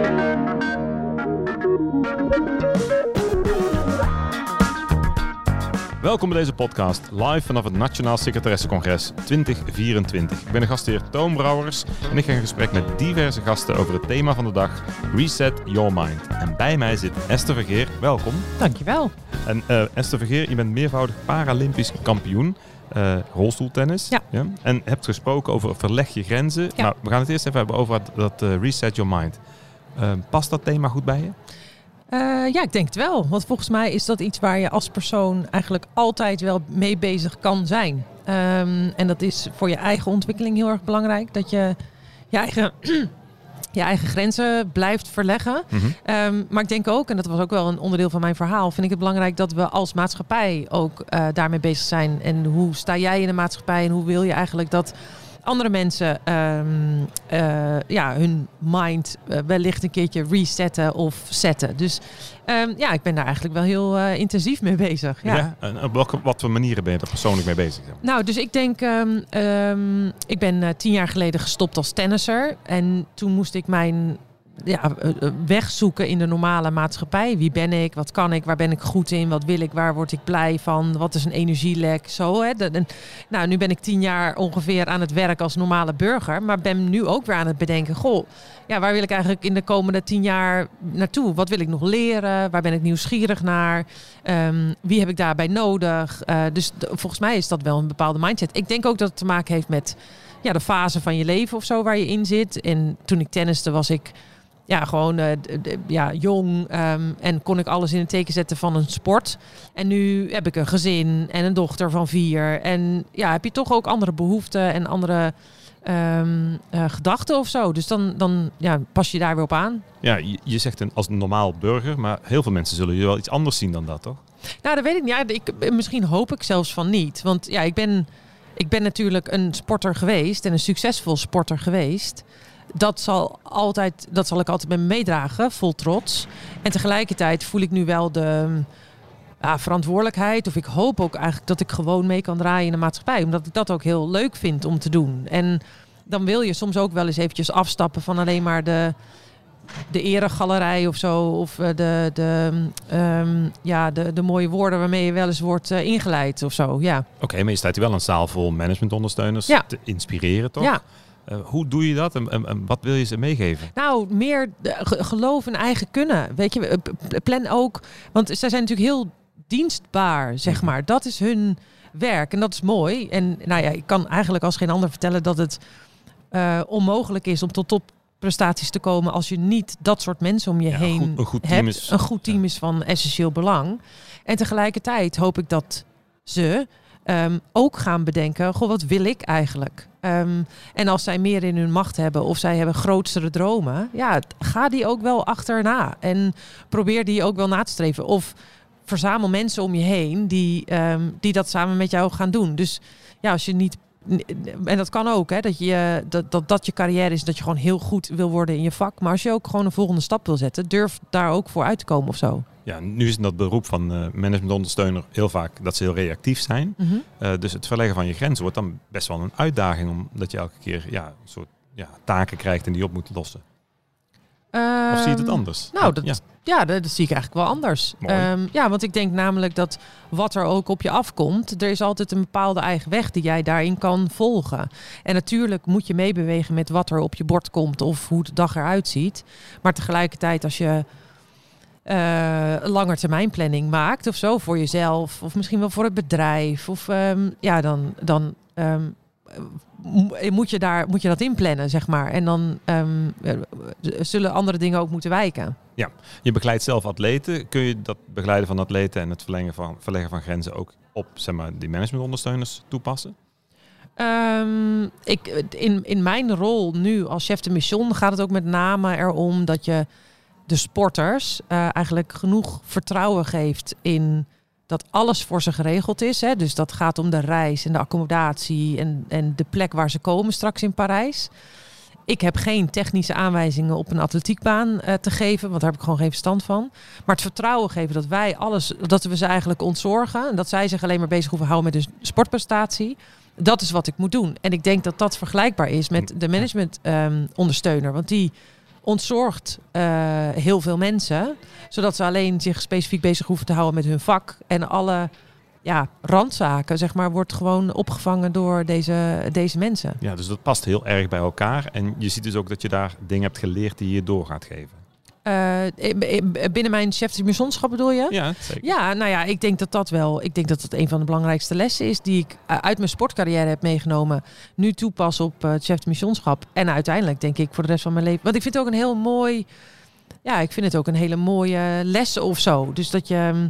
Welkom bij deze podcast, live vanaf het Nationaal Secretaressencongres 2024. Ik ben de gastheer Toon Brouwers en ik ga in gesprek met diverse gasten over het thema van de dag, Reset Your Mind. En bij mij zit Esther Vergeer, welkom. Dankjewel. En Esther Vergeer, je bent meervoudig Paralympisch kampioen, rolstoeltennis. Ja. En hebt gesproken over verleg je grenzen. Ja. Nou, we gaan het eerst even hebben over dat Reset Your Mind. Past dat thema goed bij je? Ja, ik denk het wel. Want volgens mij is dat iets waar je als persoon eigenlijk altijd wel mee bezig kan zijn. En dat is voor je eigen ontwikkeling heel erg belangrijk. Dat je je eigen grenzen blijft verleggen. Mm-hmm. Maar ik denk ook, en dat was ook wel een onderdeel van mijn verhaal, vind ik het belangrijk dat we als maatschappij ook daarmee bezig zijn. En hoe sta jij in de maatschappij en hoe wil je eigenlijk dat andere mensen hun mind wellicht een keertje resetten of zetten. Dus ik ben daar eigenlijk wel heel intensief mee bezig. Ja. En op wat voor manieren ben je er persoonlijk mee bezig? Nou, dus ik denk, ik ben 10 jaar geleden gestopt als tennisser. En toen moest ik mijn weg zoeken in de normale maatschappij. Wie ben ik? Wat kan ik? Waar ben ik goed in? Wat wil ik? Waar word ik blij van? Wat is een energielek? Zo, hè? Nu ben ik 10 jaar ongeveer aan het werk als normale burger. Maar ben nu ook weer aan het bedenken. Waar wil ik eigenlijk in de komende 10 jaar naartoe? Wat wil ik nog leren? Waar ben ik nieuwsgierig naar? Wie heb ik daarbij nodig? Dus volgens mij is dat wel een bepaalde mindset. Ik denk ook dat het te maken heeft met de fase van je leven of zo waar je in zit. En toen ik tenniste was ik jong en kon ik alles in het teken zetten van een sport. En nu heb ik een gezin en een dochter van 4. En heb je toch ook andere behoeften en andere gedachten of zo. Dus dan pas je daar weer op aan. Ja, je zegt als een normaal burger, maar heel veel mensen zullen je wel iets anders zien dan dat, toch? Nou, dat weet ik niet. Misschien hoop ik zelfs van niet. Want ik ben natuurlijk een sporter geweest en een succesvol sporter geweest. Dat zal ik altijd met me meedragen, vol trots. En tegelijkertijd voel ik nu wel de verantwoordelijkheid. Of ik hoop ook eigenlijk dat ik gewoon mee kan draaien in de maatschappij. Omdat ik dat ook heel leuk vind om te doen. En dan wil je soms ook wel eens eventjes afstappen van alleen maar de eregalerij of zo. Of de mooie woorden waarmee je wel eens wordt ingeleid of zo. Ja. Oké, maar je staat hier wel een zaal vol managementondersteuners te inspireren, toch? Ja. Hoe doe je dat en wat wil je ze meegeven? Nou, meer geloof in eigen kunnen. Weet je, plan ook. Want zij zijn natuurlijk heel dienstbaar, zeg maar. Dat is hun werk en dat is mooi. En ik kan eigenlijk als geen ander vertellen dat het onmogelijk is om tot topprestaties te komen als je niet dat soort mensen om je heen een goed team hebt. Een goed team is van essentieel belang. En tegelijkertijd hoop ik dat ze ook gaan bedenken, wat wil ik eigenlijk? En als zij meer in hun macht hebben of zij hebben grootste dromen, ga die ook wel achterna. En probeer die ook wel na te streven. Of verzamel mensen om je heen die dat samen met jou gaan doen. Dus als je niet. En dat kan ook, hè, dat je carrière is, dat je gewoon heel goed wil worden in je vak. Maar als je ook gewoon een volgende stap wil zetten, durf daar ook voor uit te komen of zo. Ja, nu is dat beroep van managementondersteuner heel vaak dat ze heel reactief zijn. Mm-hmm. Dus het verleggen van je grenzen wordt dan best wel een uitdaging, omdat je elke keer een soort taken krijgt en die op moet lossen. Of zie je het anders? Nou, dat zie ik eigenlijk wel anders. Want ik denk namelijk dat wat er ook op je afkomt, er is altijd een bepaalde eigen weg die jij daarin kan volgen. En natuurlijk moet je meebewegen met wat er op je bord komt of hoe de dag eruit ziet. Maar tegelijkertijd als je langetermijnplanning maakt of zo voor jezelf of misschien wel voor het bedrijf of dan moet je dat inplannen, zeg maar. En dan zullen andere dingen ook moeten wijken. Ja, je begeleidt zelf atleten. Kun je dat begeleiden van atleten en het verleggen van grenzen ook op, zeg maar, die managementondersteuners toepassen? In mijn rol nu als chef de mission gaat het ook met name erom dat je de sporters eigenlijk genoeg vertrouwen geeft in dat alles voor ze geregeld is. Hè? Dus dat gaat om de reis en de accommodatie en de plek waar ze komen straks in Parijs. Ik heb geen technische aanwijzingen op een atletiekbaan te geven, want daar heb ik gewoon geen verstand van. Maar het vertrouwen geven dat wij dat we ze eigenlijk ontzorgen en dat zij zich alleen maar bezig hoeven houden met hun sportprestatie. Dat is wat ik moet doen. En ik denk dat dat vergelijkbaar is met de management ondersteuner. Want die ontzorgt heel veel mensen. Zodat ze alleen zich specifiek bezig hoeven te houden met hun vak. En alle randzaken, zeg maar, wordt gewoon opgevangen door deze mensen. Ja, dus dat past heel erg bij elkaar. En je ziet dus ook dat je daar dingen hebt geleerd die je door gaat geven. Binnen mijn chef de missionschap bedoel je? Ja, zeker. Ja, nou ja, ik denk dat een van de belangrijkste lessen is die ik uit mijn sportcarrière heb meegenomen. Nu toepas op het chef de missionschap. En uiteindelijk denk ik voor de rest van mijn leven. Want ik vind het ook een hele mooie les of zo. Dus dat je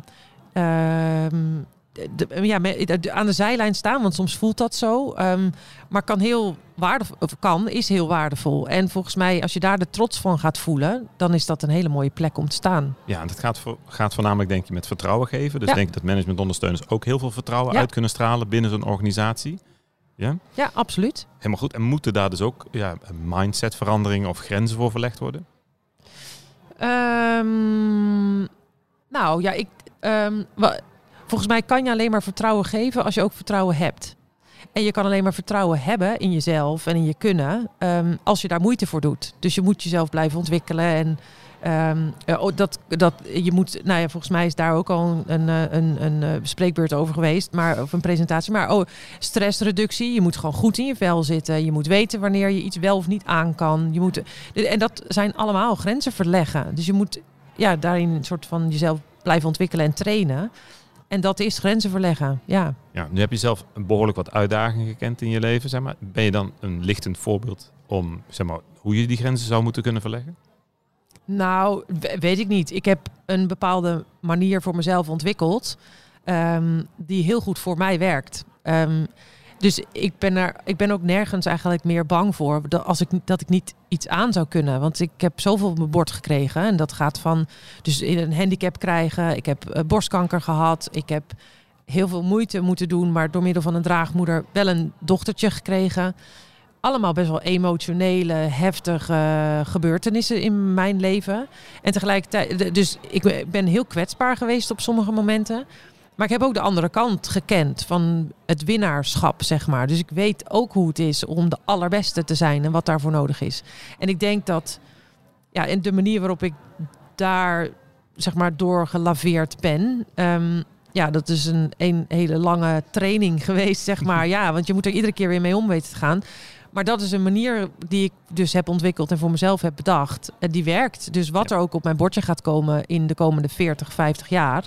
aan de zijlijn staan, want soms voelt dat zo. Maar is heel waardevol. En volgens mij, als je daar de trots van gaat voelen, dan is dat een hele mooie plek om te staan. Ja, en dat gaat voornamelijk, denk je, met vertrouwen geven. Dus denk ik dat managementondersteuners ook heel veel vertrouwen uit kunnen stralen binnen zo'n organisatie. Ja? Ja, absoluut. Helemaal goed. En moeten daar dus ook mindsetveranderingen of grenzen voor verlegd worden? Volgens mij kan je alleen maar vertrouwen geven als je ook vertrouwen hebt. En je kan alleen maar vertrouwen hebben in jezelf en in je kunnen als je daar moeite voor doet. Dus je moet jezelf blijven ontwikkelen. En volgens mij is daar ook al een spreekbeurt over geweest, of een presentatie. Maar stressreductie, je moet gewoon goed in je vel zitten. Je moet weten wanneer je iets wel of niet aan kan. En dat zijn allemaal grenzen verleggen. Dus je moet daarin een soort van jezelf blijven ontwikkelen en trainen. En dat is grenzen verleggen, ja. Ja, nu heb je zelf behoorlijk wat uitdagingen gekend in je leven, zeg maar. Ben je dan een lichtend voorbeeld om, zeg maar, hoe je die grenzen zou moeten kunnen verleggen? Nou, weet ik niet. Ik heb een bepaalde manier voor mezelf ontwikkeld die heel goed voor mij werkt. Dus ik ben ook nergens eigenlijk meer bang voor dat ik niet iets aan zou kunnen. Want ik heb zoveel op mijn bord gekregen. En dat gaat van dus een handicap krijgen. Ik heb borstkanker gehad. Ik heb heel veel moeite moeten doen. Maar door middel van een draagmoeder wel een dochtertje gekregen. Allemaal best wel emotionele, heftige gebeurtenissen in mijn leven. En tegelijkertijd, dus ik ben heel kwetsbaar geweest op sommige momenten. Maar ik heb ook de andere kant gekend van het winnaarschap, zeg maar. Dus ik weet ook hoe het is om de allerbeste te zijn en wat daarvoor nodig is. En ik denk dat en de manier waarop ik daar, zeg maar, door gelaveerd ben. Dat is een hele lange training geweest, zeg maar. Ja, want je moet er iedere keer weer mee om weten te gaan. Maar dat is een manier die ik dus heb ontwikkeld en voor mezelf heb bedacht. Die werkt. Dus wat er ook op mijn bordje gaat komen in de komende 40, 50 jaar.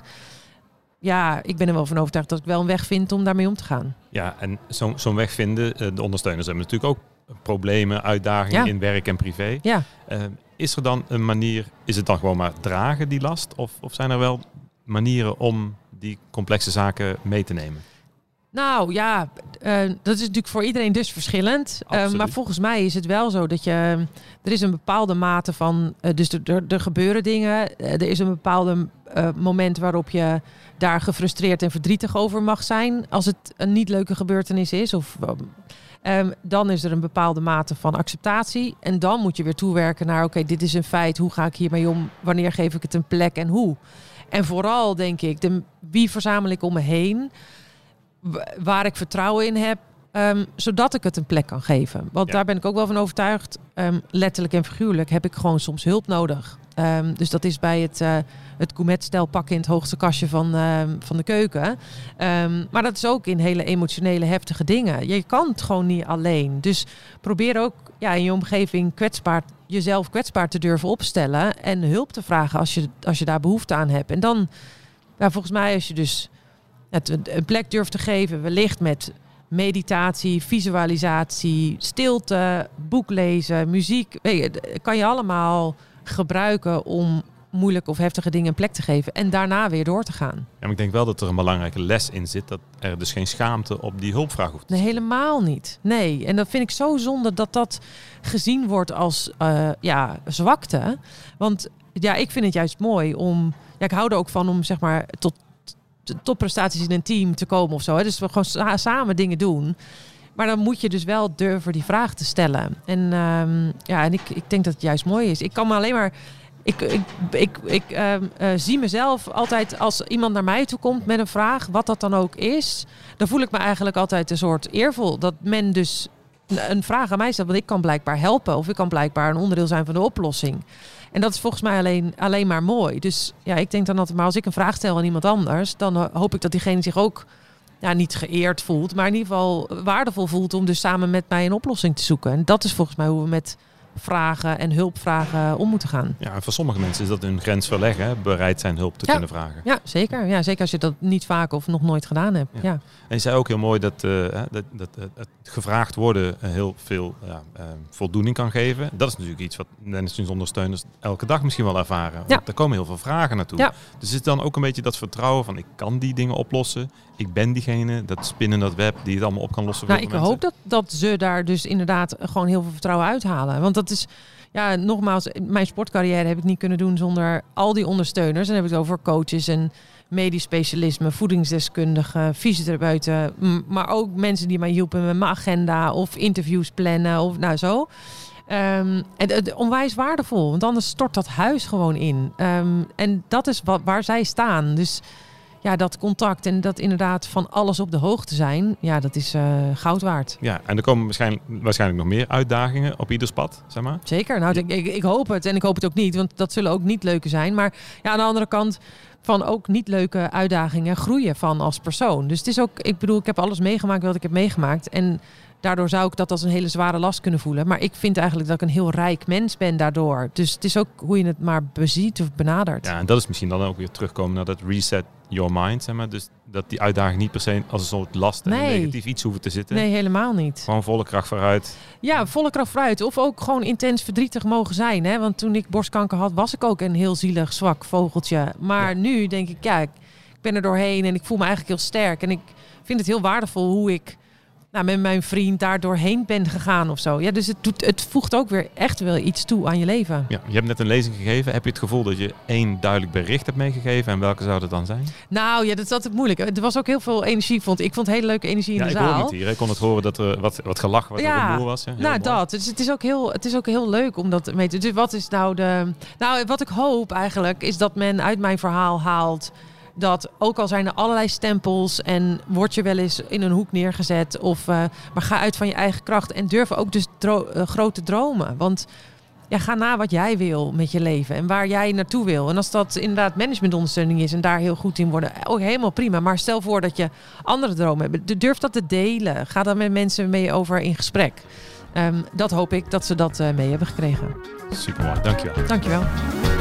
Ja, ik ben er wel van overtuigd dat ik wel een weg vind om daarmee om te gaan. Ja, en zo'n weg vinden, de ondersteuners hebben natuurlijk ook problemen, uitdagingen in werk en privé. Ja. Is er dan een manier, is het dan gewoon maar dragen die last? Of zijn er wel manieren om die complexe zaken mee te nemen? Nou ja, dat is natuurlijk voor iedereen dus verschillend. Maar volgens mij is het wel zo dat er is een bepaalde mate van, dus er gebeuren dingen. Er is een bepaalde moment waarop je daar gefrustreerd en verdrietig over mag zijn. Als het een niet leuke gebeurtenis is. Dan is er een bepaalde mate van acceptatie. En dan moet je weer toewerken naar, oké, dit is een feit. Hoe ga ik hiermee om? Wanneer geef ik het een plek en hoe? En vooral denk ik, wie verzamel ik om me heen? Waar ik vertrouwen in heb, zodat ik het een plek kan geven. Want daar ben ik ook wel van overtuigd. Letterlijk en figuurlijk heb ik gewoon soms hulp nodig. Dus dat is bij het gourmet-stijl pakken in het hoogste kastje van de keuken. Maar dat is ook in hele emotionele, heftige dingen. Je kan het gewoon niet alleen. Dus probeer ook in je omgeving jezelf kwetsbaar te durven opstellen. En hulp te vragen als je daar behoefte aan hebt. En dan, volgens mij, als je dus een plek durft te geven, wellicht met meditatie, visualisatie, stilte, boek lezen, muziek. Kan je allemaal gebruiken om moeilijke of heftige dingen een plek te geven en daarna weer door te gaan. Ja, maar ik denk wel dat er een belangrijke les in zit, dat er dus geen schaamte op die hulpvraag hoeft. Nee, helemaal niet. Nee, en dat vind ik zo zonde dat gezien wordt als zwakte. Want ik vind het juist mooi om, ik hou er ook van om, zeg maar, tot topprestaties in een team te komen of zo. Hè. Dus we gewoon samen dingen doen. Maar dan moet je dus wel durven die vraag te stellen. En ik denk dat het juist mooi is. Ik kan me alleen maar... Ik zie mezelf altijd als iemand naar mij toe komt met een vraag, wat dat dan ook is. Dan voel ik me eigenlijk altijd een soort eervol. Dat men dus een vraag aan mij stelt. Want ik kan blijkbaar helpen of ik kan blijkbaar een onderdeel zijn van de oplossing. En dat is volgens mij alleen maar mooi. Dus ja, ik denk dan altijd, maar als ik een vraag stel aan iemand anders, dan hoop ik dat diegene zich ook niet geëerd voelt, maar in ieder geval waardevol voelt om dus samen met mij een oplossing te zoeken. En dat is volgens mij hoe we met vragen en hulpvragen om moeten gaan. Ja, en voor sommige mensen is dat hun grens verleggen, hè? Bereid zijn hulp te kunnen vragen. Ja, zeker. Ja, zeker als je dat niet vaak of nog nooit gedaan hebt. Ja. En je zei ook heel mooi dat het gevraagd worden heel veel voldoening kan geven. Dat is natuurlijk iets wat ondersteuners elke dag misschien wel ervaren. Want er komen heel veel vragen naartoe. Ja. Dus is het dan ook een beetje dat vertrouwen van ik kan die dingen oplossen. Ik ben diegene, dat spinnen dat web die het allemaal op kan lossen. Ik hoop dat ze daar dus inderdaad gewoon heel veel vertrouwen uithalen. Want dat is, nogmaals, mijn sportcarrière heb ik niet kunnen doen zonder al die ondersteuners. En dan heb ik het over coaches en medisch specialisme, voedingsdeskundigen, fysiotherapeuten. Maar ook mensen die mij hielpen met mijn agenda of interviews plannen of zo. En onwijs waardevol, want anders stort dat huis gewoon in. En dat is waar zij staan. Dus ja, dat contact en dat inderdaad van alles op de hoogte zijn, dat is goud waard. Ja, en er komen waarschijnlijk nog meer uitdagingen op ieders pad, zeg maar. Zeker, ik hoop het en ik hoop het ook niet, want dat zullen ook niet leuke zijn. Maar aan de andere kant van ook niet leuke uitdagingen groeien van als persoon. Dus het is ook, ik heb alles meegemaakt wat ik heb meegemaakt en daardoor zou ik dat als een hele zware last kunnen voelen. Maar ik vind eigenlijk dat ik een heel rijk mens ben daardoor. Dus het is ook hoe je het maar beziet of benadert. Ja, en dat is misschien dan ook weer terugkomen naar dat reset your mind, zeg maar. Dus dat die uitdaging niet per se als een soort last en een negatief iets hoeven te zitten. Nee, helemaal niet. Gewoon volle kracht vooruit. Ja, volle kracht vooruit. Of ook gewoon intens verdrietig mogen zijn. Hè? Want toen ik borstkanker had, was ik ook een heel zielig, zwak vogeltje. Maar nu denk ik, ik ben er doorheen en ik voel me eigenlijk heel sterk. En ik vind het heel waardevol hoe ik met mijn vriend daar doorheen ben gegaan of zo. Ja, dus het voegt ook weer echt wel iets toe aan je leven. Ja, je hebt net een lezing gegeven. Heb je het gevoel dat je 1 duidelijk bericht hebt meegegeven? En welke zou dat dan zijn? Nou ja, dat is altijd moeilijk. Er was ook heel veel energie. Ik vond hele leuke energie in de zaal. Ik hoor het hier. Ik kon het horen dat er wat gelach, wat rumoer was. Ja, dat. Dus het is ook heel leuk om dat mee te doen. Dus wat is wat ik hoop eigenlijk is dat men uit mijn verhaal haalt dat ook al zijn er allerlei stempels en word je wel eens in een hoek neergezet maar ga uit van je eigen kracht en durf ook dus grote dromen. Want ga na wat jij wil met je leven en waar jij naartoe wil. En als dat inderdaad managementondersteuning is en daar heel goed in worden, ook helemaal prima. Maar stel voor dat je andere dromen hebt. Durf dat te delen. Ga daar met mensen mee over in gesprek. Dat hoop ik dat ze dat mee hebben gekregen. Super mooi, dankjewel. Dankjewel.